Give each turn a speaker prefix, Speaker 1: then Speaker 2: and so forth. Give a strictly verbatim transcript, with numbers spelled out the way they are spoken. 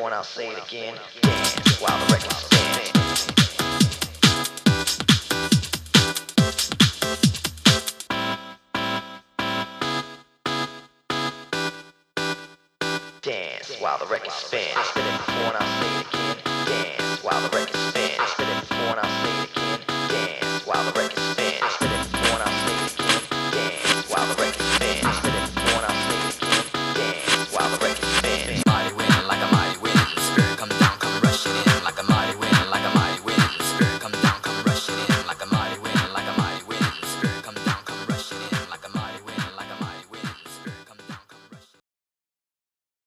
Speaker 1: before and I'll say it again. Dance while the record spins. Dance while the record spins. I said it before and I'll say it again. Dance while the record spins. I said it before and I'll say it again.